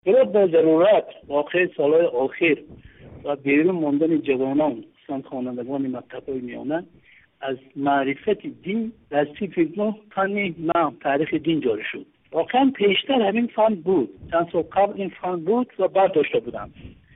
با ضرورت واقع سالهای آخر و بیرون ماندن جوانان خوانندگان مکتب‌های میانه از معرفت دین در صنف فن تاریخ دین جاری شد. واقعا پیشتر همین فن بود، چند سال قبل این فن بود و برداشته بودند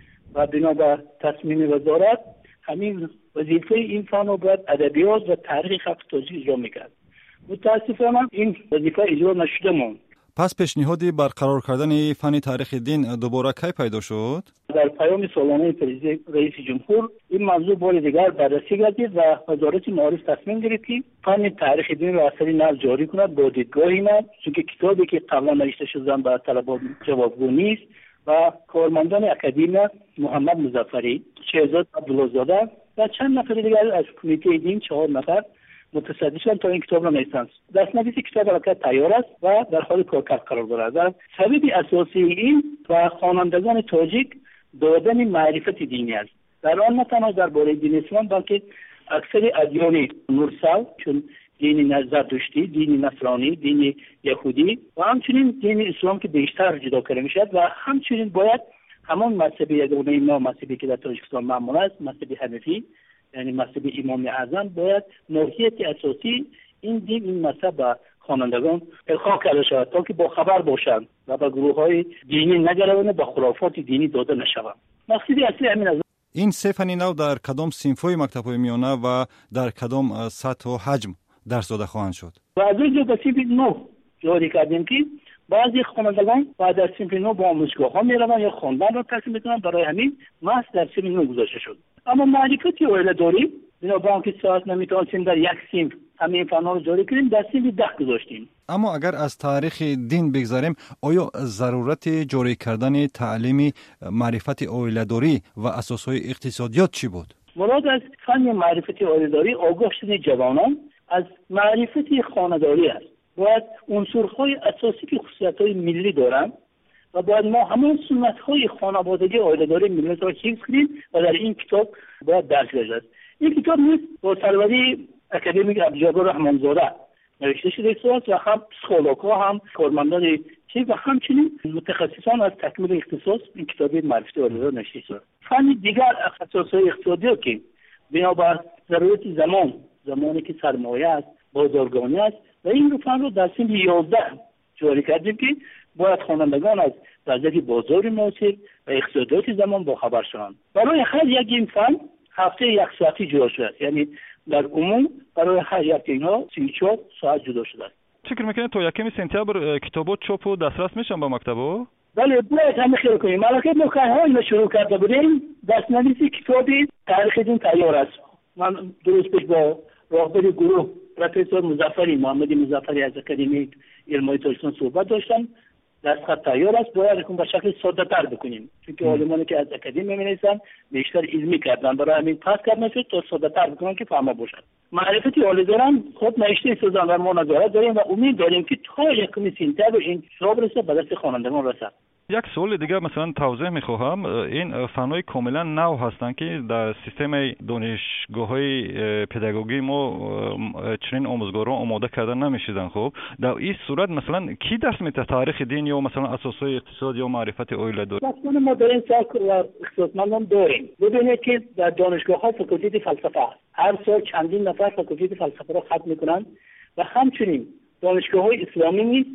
و بنابر تصمیم وزارت همین وظیفه این فن رو باید ادبیات و تاریخ خط تاجیک اجرا میکرد. متاسفانه این وظیفه اجرا نشده موند. پس پیشنهادی برقرار کردن فن تاریخ دین دوباره کی پیدا شد؟ در پیام سالانه رئیس جمهور این موضوع بار دیگر بررسی گردید و وزارت معارف تصمیم گرفت که فن تاریخ دین را اثری نو جاری کند با دیدگاهی نو، چون که کتابی که قبلا نوشته شده به طلبات جوابگو نیست و کارمندان اکادمی محمد مظفری، شهزاد عبدالله‌زاده و چند نفر دیگر از کمیته دین 4 نفر متصدی شدند تا این کتاب را نویسند. دستنویس کتاب البته تیار است و در حال کار قرار دارد. سبب اساسی این و خوانندگان تاجیک دادن معرفت دینی است. در آن نه تنها درباره دین اسلام بلکه اکثر ادیان مرسل چون دین زرتشتی، دین نصرانی، دین یهودی و همچنین دین اسلام که بیشتر جدا کرده میشد و همچنین باید همان مذهب یگانه ما مذهبی که در تاجیکستان معمول است، مذهب حنفی یعنی مذهب امام اعظم، باید ماهیت اساسی این دین این مذهب به خوانندگان القا کرده شود تا که با خبر باشند و به گروه‌های دینی نگروند، به خرافات دینی داده نشوند. مقصد اصلی همین است. این سه فن نو در کدام صنف‌های مکتب‌های میانه و در کدام سطح و حجم درس داده خواهند شد؟ و از اینجا به صنف نو جاری کردیم که بعضی خوانندگان بعد از صنف نو با آموزشگاه‌ها میروند یا خواندن را ترسیم میکنند. برای همین محض در صنف نو گذاشته شد. اما معرفتی اوله داریم، بنابراین اینکه ساعت نمیتونیم در یک صنف همین فن‌ها رو جاری کنیم، در صنف 10 گذاشتیم. اما اگر از تاریخ دین بگذاریم، آیا ضرورت جاری کردن تعلیم معرفت عائله‌داری و اساسهای اقتصادیات چی بود؟ مراد از فن معرفت عائله‌داری آگاه شدن جوانان از معرفت خانه‌داری است. باید عنصرهای اساسی که خصوصیت‌های ملی دارند و باید ما همون سنت‌های خانوادگی عائله‌داری ملت را حفظ کنیم و در این کتاب باید درس بشه. این کتاب نیست با سروری اکادمیک عبدالجبار رحمانزاده نوشته شده است و هم پسیکولوژها هم کارمندان و همچنین متخصصان از تکمیل اختصاص این کتاب معرفت عائله‌داری نوشته شده. فن دیگر اساسهای اقتصادی که بنابر ضرورت زمانی که سرمایه است، بازارگانی است و این فن رو در سن 11 جاری کردیم که باید خوانندگان از وضعیت بازار معاصر و اقتصادیات زمان با خبر شوند. برای هر یک این فن هفته 1 ساعتی جدا شده است، یعنی در عموم برای هر یک اینها 34 ساعت جدا شده است. فکر میکنید تا 1 سپتامبر کتابات چاپ و دسترس میشن با مکتبا؟ بله، باید همه خیلی کنیم. البته ما کارهای شروع کرده بودیم. دستنویس کتابی تاریخ دین تیار است. من درست پیش با راهبر گروه پروفسور مظفری، محمد مظفری از اکادمی علمای تاجیکستان صحبت داشتم. دستخط تیار است، باید به شکل ساده تر بکنیم، چون که علمانی که از اکادمی می‌نویسن بیشتر علمی کردن، برای همین پس کردن شد تا ساده تر بکنن که فهمه باشد. معرفتی عالی‌داران خود نوشته سازن و ما نظارت داریم و امید داریم که تا 1 سپتامبر این کتاب رسه به دست خوانندگان رسد. یک سوال دیگه مثلا توضیح می‌خواهم، این فن‌های کاملا نو هستند که در سیستم دانشگاه‌های پداگوژی ما چنین آموزگاران آماده کردن نمی‌شدن. خب در این صورت مثلا کی درس میده تاریخ دین یا مثلا اساسهای اقتصاد یا معرفت عائله‌داری؟ مثلا ما در این سال و اختصاصمندان داریم. ببینید که در دانشگاه‌ها فاکولته فلسفه هر سال چندین نفر فاکولته فلسفه را ختم می‌کنند و همچنین دانشگاه‌های اسلامی نیز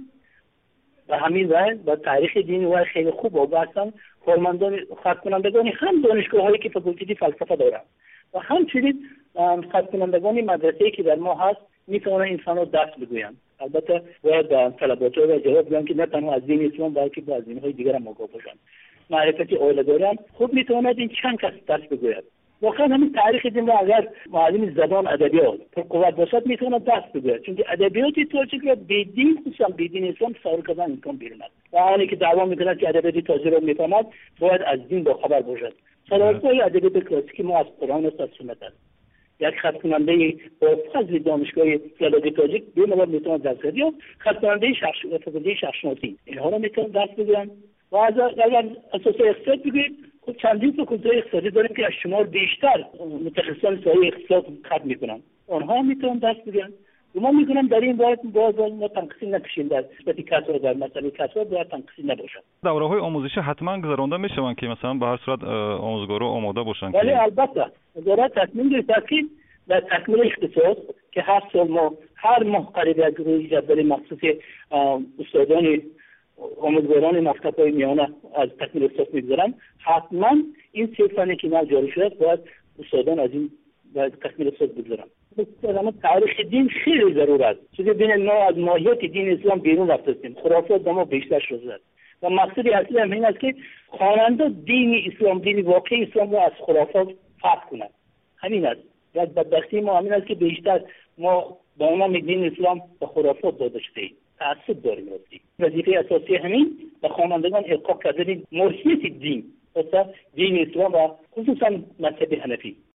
و همین راه با تاریخ دینی و خیلی خوب وابستن. کارمندان ختم کنندگان هم دانشگاه‌هایی که فاکولته فلسفه دارند و همچنین ختم کنندگان مدرسه‌ای که در ما هست میتونن انسان‌ها درس بگویند. البته باید طلبات‌ها را جواب بدن که نه تنها از دین اسلام بلکه با دین‌های دیگر هم آگاه باشند. معرفت عائله‌داری هم خود میتواند این چند کس درس بگوید. واقعا همین تاریخ دین را اگر معلم زبان ادبیات پر قوت باشد میتواند درس بگوید، چون که ادبیات تاجیک را بدین خصوصا بدین اسلام سوار کردن امکان بیرند و آنی که دعوا میکند که ادبیات تاجیک را میفهمد باید از دین با خبر باشد. سلاطهای ادبیات کلاسیک ما از قرآن است، از سنت است. یک خط کننده با فضل دانشگاه فیلولوژی تاجیک دو نوع میتواند درس بدهد یا خط کننده شخصشناسی اینها را میتواند درس بگیرند. و اگر اساس اقتصاد بگویید خب چندین فاکولته اقتصادی داریم که از شمار بیشتر متخصصان سایه اقتصاد ختم میکنن، آنها میتونن درس بگیرن. ما میگم در این باز ما تنقیصی نکشیم در نسبت کسب در مسئله کسب باید تنقیصی نباشد. دوره‌های آموزشی حتما گذرانده میشوند که مثلا به هر صورت آموزگارا آماده باشند. ولی البته وزارت تصمیم گرفته که در تکمیل اختصاص که هر ماه قریب از روی جدول مخصوص استادان آموزگاران مکتب‌های میانه از تکمیل اختصاص میگذارن، حتما این 3 فنی که ما جاری شده باید استادان از این باید تکمیل اختصاص بگذارن. مثلا تاریخ دین خیلی ضرور است، چون ببینید ما از ماهیت دین اسلام بیرون رفتیم، خرافات ما بیشتر شده و مقصد اصلی هم این است که خواننده دین اسلام، دین واقعی اسلام را از خرافات فرق کنند. همین است. و بدبختی ما همین است که بیشتر ما با نام دین اسلام به خرافات داده شدیم، تعصب داریم رفتیم. وظیفه اساسی همین به خوانندگان القا کردن ماهیت دین، مثلا دین اسلام و خصوصا مذهب حنفی.